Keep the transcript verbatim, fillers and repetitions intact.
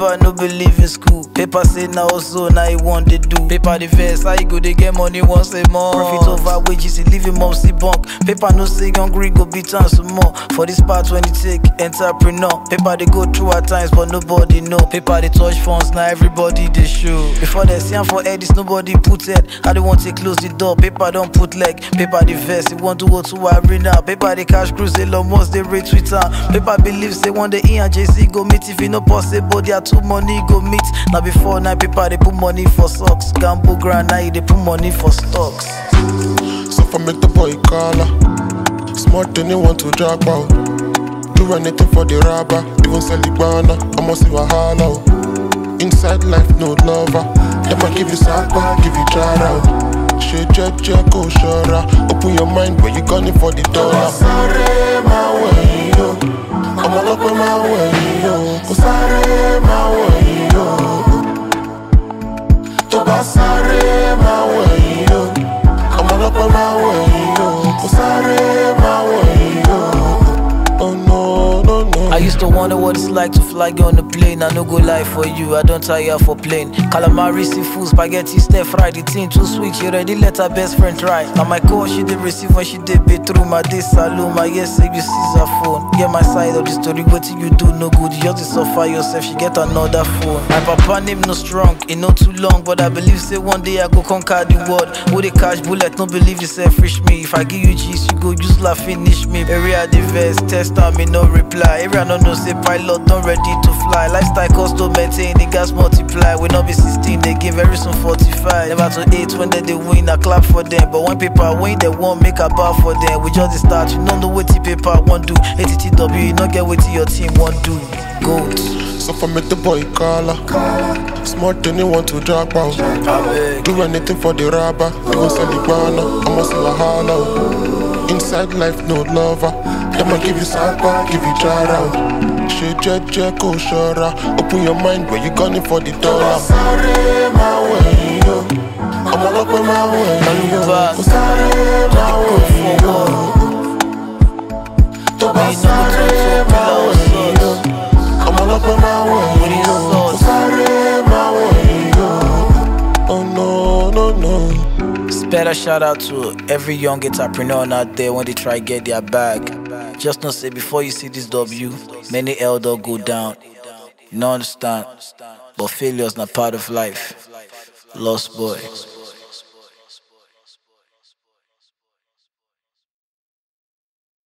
paper no believe in school. Paper say now also now he want to do. Paper the verse, how you go they get money once a month. Profit over wages, he leave him mom see bunk. Paper no say hungry go beat on some more. For this part when you take entrepreneur. Paper they go through at times but nobody know. Paper they touch phones now everybody they show. Before they see him for head this nobody put head. How they want to close the door, paper don't put leg. Paper the verse, he want to go to arena. Paper the cash cruise, they love most they rate Twitter. Paper believes they want the E and J C go meet. If you no possible, they are two money go meet. Now before night paper they put money for socks. Gamble grand now they put money for stocks. So for make the boy collar, smart and they want to drag out. Do anything for the rubber, even sell the banana, I must see a hollow. Inside life no lover, them I give you supper, give you jar out. She jet jet go shora, open your mind when you gone in for the dollar. Sorry my way yo, I'm all up on my way yo. Sorry my way yo, Toba sorry my way yo, I'm all up on my way yo. Sorry my way yo. Oh no, no, no. I used to wonder what it's like to fly on the plane. I no go lie for you, I don't tire for plane. Calamari, seafood, spaghetti, stir fry. The thing too sweet, she ready let her best friend try. Now my call she did receive when she did be through my day saloon. My yes say you seize her phone. Get my side of the story, what you do no good. You just suffer yourself, she get another phone. My papa name no strong, it no too long, but I believe say one day I go conquer the world. Who they catch bullet, no believe yourself reach me. If I give you cheese, you go use la finish me. Area the verse, test on me no reply. Area no no say pilot not ready to fly. Lifestyle cost to maintain, the gas multiply. We not be sixteen, they give very soon forty-five. Never to eight when they, they win, I clap for them. But when people win, they won't make a bar for them. We just start, you don't know what the paper won't do. A T T W, you not get what your team won't do. Goat. So for make the boy collar, smart and they want to drag out. Do anything for the rubber, even sell the banana, I must see a hollow. Inside life no lover, them I give you supper, give you jar out. She jet jet go shora, open your mind when you gone in for the dollar. Sorry my way yo, I'm all up on my way yo. Sorry my way yo, Toba sorry my way yo. I'm all up on my way yo. Sorry my way yo. Oh no, no, no. Special shout out to every young entrepreneur out there when they try get their bag. Just not say before you see this W, many elder go down. You don't understand, but failure's not part of life. Lost boy.